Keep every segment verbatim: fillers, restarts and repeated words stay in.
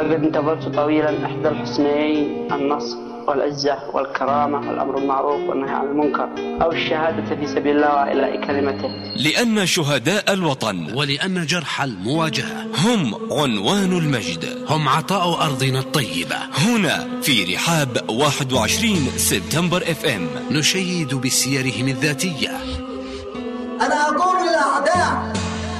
لقد انتظرت طويلا إحدى الحسنيين، النصر والعزة والكرامة والأمر المعروف والنهي عن المنكر، أو الشهادة في سبيل الله وإعلاء كلمته. لأن شهداء الوطن ولأن جرح المواجهة هم عنوان المجد، هم عطاء أرضنا الطيبة. هنا في رحاب واحد وعشرين سبتمبر اف ام نشيد بسيرهم الذاتية. أنا أقول للأعداء: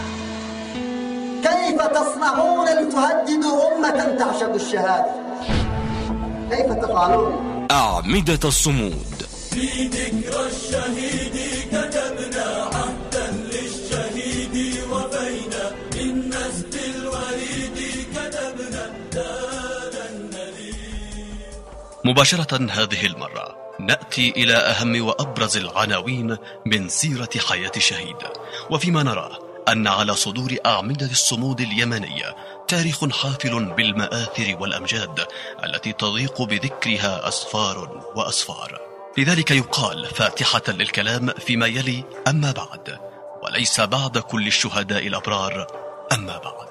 كيف تصنعون لتهددوا أمة تعشق الشهادة؟ كيف تفعلون؟ أعمدة الصمود. في ذكرى الشهيد كتبنا عهدا للشهيد وفينا من نسل الوريد كتبنا دانا النذير. مباشرة هذه المرة نأتي إلى أهم وأبرز العناوين من سيرة حياة الشهيد، وفيما نراه أن على صدور أعمدة الصمود اليمنية تاريخ حافل بالمآثر والأمجاد التي تضيق بذكرها أسفار وأسفار. لذلك يقال فاتحة للكلام فيما يلي: أما بعد، وليس بعد كل الشهداء الأبرار أما بعد.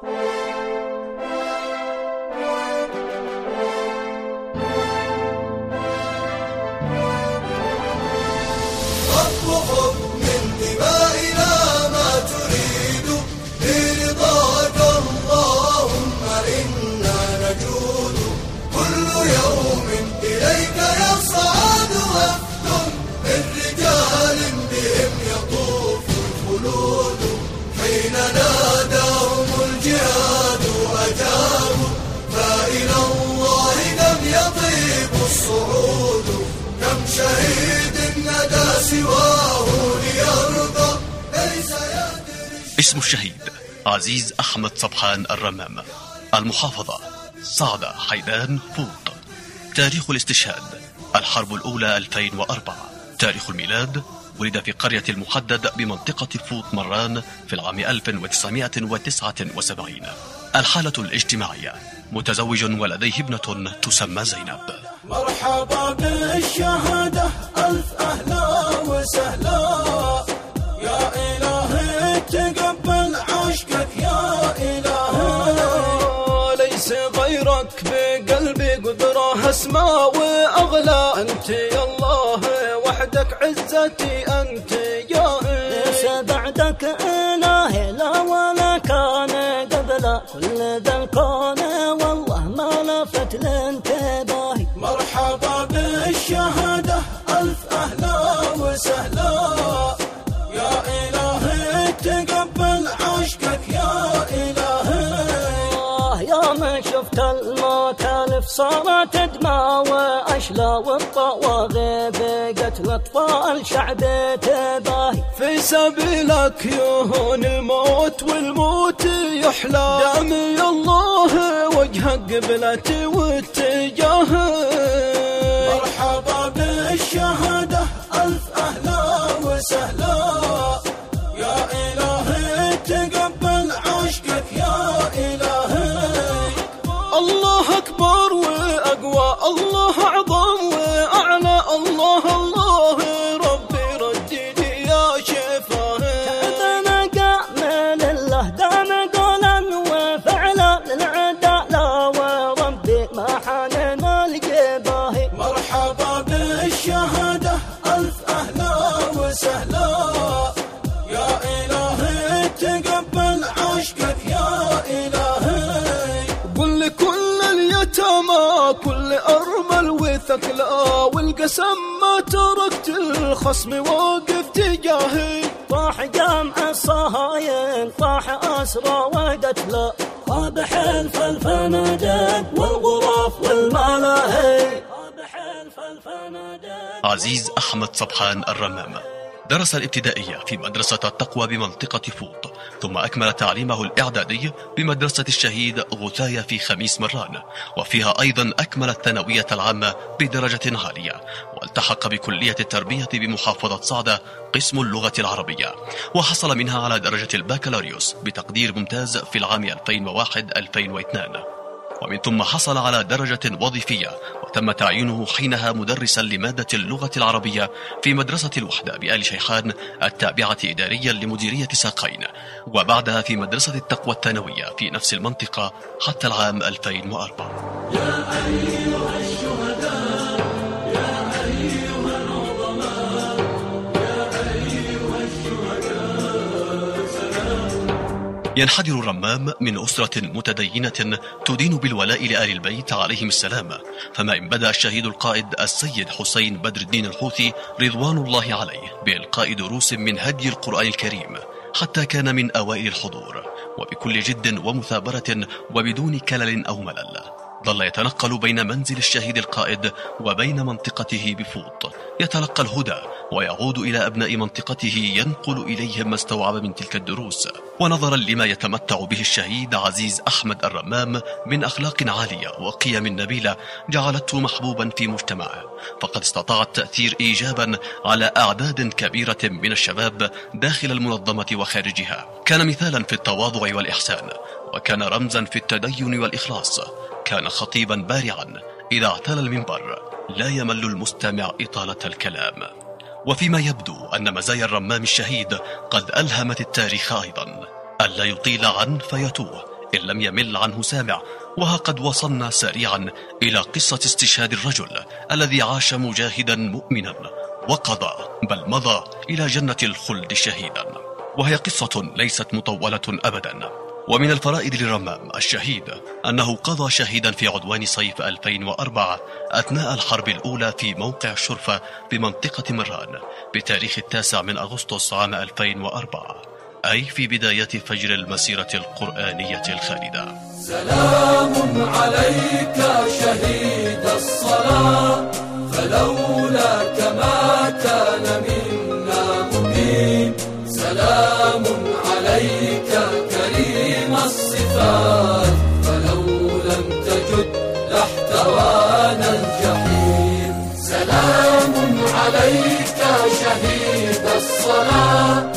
اسم الشهيد عزيز أحمد صبحان الرمام، المحافظة صعدة حيدان فوط. تاريخ الاستشهاد الحرب الأولى ألفين وأربعة. تاريخ الميلاد ولد في قرية المحدد بمنطقة فوط مران في العام ألف وتسعمائة وتسعة وسبعين. الحالة الاجتماعية متزوج ولديه ابنة تسمى زينب. مرحبا بالشهادة ألف أهلا وسهلا، يا إلهي تقبل عشقك يا إلهي، ليس غيرك بقلبي قدره أسمى وأغلى، أنت يا الله وحدك عزتي، أنت يا ليس بعدك إلهي لا ولا كان قبل، كل ذا الكون والله ما لفت لانتباهي. مرحبا بالشهادة ألف أهلا وسهلا، يا إلهي تقبل عشقك يا إلهي. آه يا من شفت الموت ألف صارت دماء وأشلا، والطواغي بقت الأطفال شعبي تباهي. في سبيلك يهون الموت والموت يحلى، دامي الله وجهك قبلتي واتجاهي. مرحبا بالشهادة ألف أهلا وسهلا، يا إلهي تقبل عشقك يا إلهي. الله أكبر وأقوى، الله أعظم وأعلى، الله الله ربي ردني يا شفاهي. تعبنا كامل الله دام قولا وفعلا، للعدا لا وربي ما حاننا الجباهي. مرحبا بالشهادة ألف أهلا وسهلا، يا إلهي تقبل عشقك يا إلهي. قل لكل اليتامى كل أرمل وثقلا، والقسم ما تركت الخصم واقف تجاهي. طاح جمع الصهاين طاح أسرى وقتلا، طاب حلف الفنادق والغرف والملاهي. عزيز أحمد صبحان الرمام درس الابتدائية في مدرسة التقوى بمنطقة فوط، ثم أكمل تعليمه الإعدادي بمدرسة الشهيد غثاية في خميس مران، وفيها أيضا أكمل الثانوية العامة بدرجة عالية، والتحق بكلية التربية بمحافظة صعدة قسم اللغة العربية، وحصل منها على درجة البكالوريوس بتقدير ممتاز في العام ألفين وواحد ألفين واثنين. ومن ثم حصل على درجة وظيفية، وتم تعيينه حينها مدرسا لمادة اللغة العربية في مدرسة الوحدة بآل شيخان التابعة إداريا لمديرية ساقين، وبعدها في مدرسة التقوى الثانوية في نفس المنطقة حتى العام ألفين وأربعة. يا أيها الشهداء يا أيها العظماء يا أيها الشهداء سلام. ينحدر الرمام من أسرة متدينة تدين بالولاء لآل البيت عليهم السلام، فما إن بدأ الشهيد القائد السيد حسين بدر الدين الحوثي رضوان الله عليه بإلقاء دروس من هدي القرآن الكريم حتى كان من أوائل الحضور، وبكل جد ومثابرة وبدون كلل أو ملل. ظل يتنقل بين منزل الشهيد القائد وبين منطقته بفوط، يتلقى الهدى ويعود إلى أبناء منطقته ينقل إليهم ما استوعب من تلك الدروس. ونظرا لما يتمتع به الشهيد عزيز أحمد الرمام من أخلاق عالية وقيم نبيلة جعلته محبوبا في مجتمعه، فقد استطاع التأثير إيجابا على أعداد كبيرة من الشباب داخل المنظمة وخارجها. كان مثالا في التواضع والإحسان، وكان رمزا في التدين والإخلاص، كان خطيبا بارعا إذا اعتلى المنبر لا يمل المستمع إطالة الكلام. وفيما يبدو أن مزايا الرمام الشهيد قد ألهمت التاريخ أيضا ألا يطيل عن فيتوه إن لم يمل عنه سامع. وها قد وصلنا سريعا إلى قصة استشهاد الرجل الذي عاش مجاهدا مؤمنا وقضى بل مضى إلى جنة الخلد شهيدا، وهي قصة ليست مطولة أبدا. ومن الفرائد للرمام الشهيد أنه قضى شهيدا في عدوان صيف ألفين وأربعة أثناء الحرب الأولى في موقع الشرفة بمنطقة مران بتاريخ التاسع من أغسطس عام ألفين وأربعة، أي في بداية فجر المسيرة القرآنية الخالدة. سلام عليك شهيد الصلاة، فلولاك ما كان منا مبين. سلام عليك كريم الصفات، فلو لم تجد لاحتوانا الجحيم. سلام عليك شهيد الصلاة،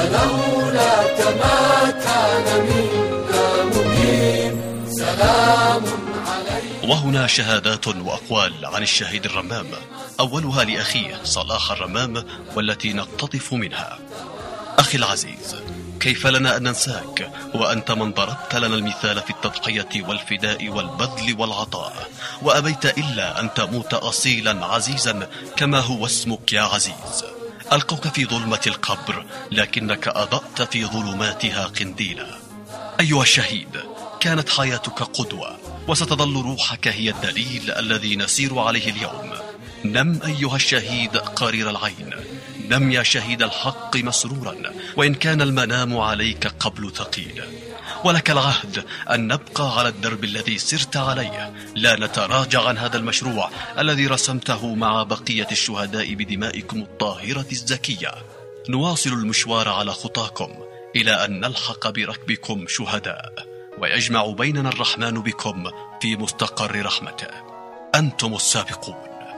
فلولاك ما كان منا مبين. سلام عليك. وهنا شهادات وأقوال عن الشهيد الرمام، أولها لأخيه صلاح الرمام والتي نقتطف منها. أخي العزيز، كيف لنا أن ننساك وأنت من ضربت لنا المثال في التضحية والفداء والبذل والعطاء، وأبيت إلا أن تموت أصيلا عزيزا كما هو اسمك يا عزيز. ألقوك في ظلمة القبر لكنك أضأت في ظلماتها قنديلا. أيها الشهيد، كانت حياتك قدوة، وستظل روحك هي الدليل الذي نسير عليه اليوم. نم أيها الشهيد قرير العين، نم يا شهيد الحق مسرورا، وإن كان المنام عليك قبل ثقيل. ولك العهد أن نبقى على الدرب الذي سرت عليه، لا نتراجع عن هذا المشروع الذي رسمته مع بقية الشهداء بدمائكم الطاهرة الزكية. نواصل المشوار على خطاكم إلى أن نلحق بركبكم شهداء، ويجمع بيننا الرحمن بكم في مستقر رحمته. أنتم السابقون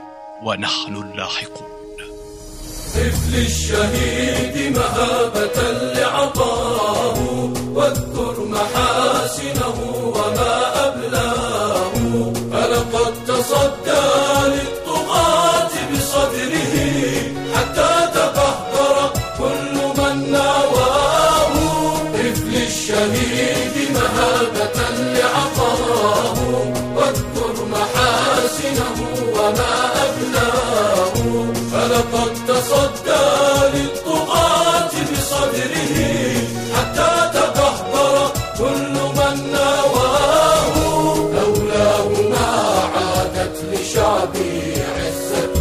ونحن اللاحقون. طفل الشهيد مهابة لعطاه، واذكر محاسنه وما أبلاه. فلقد تصدى للطغاة بصدره حتى تقهقر كل من ناواه. طفل الشهيد مهابة لعطاه، واذكر محاسنه وما أبلاه. فلقد تصدى للطغاة بصدره حتى تقهقر كل من ناواه. لولاه ما عادت لشعبي عزة،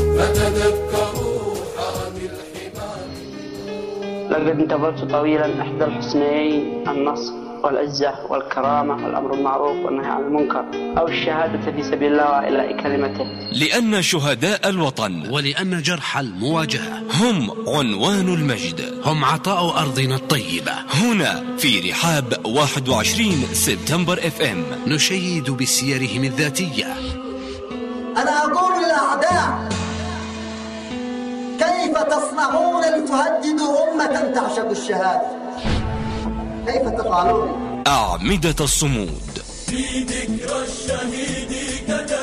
فتذكروا حامي الحمام. لقد انتظرت طويلا إحدى الحسنيين، النصر والعزة والكرامة والأمر المعروف والنهي عن المنكر، أو الشهادة في سبيل الله وإلاء كلمته. لأن شهداء الوطن ولأن جرح المواجهة هم عنوان المجد، هم عطاء أرضنا الطيبة. هنا في رحاب واحد وعشرين سبتمبر اف ام نشيد بسيرهم الذاتية. أنا أقول للأعداء: كيف تصنعون لتهددوا أمة تعشق الشهادة؟ كيف تفعلون؟ أعمدة الصمود. في ذكرى الشهيد كتب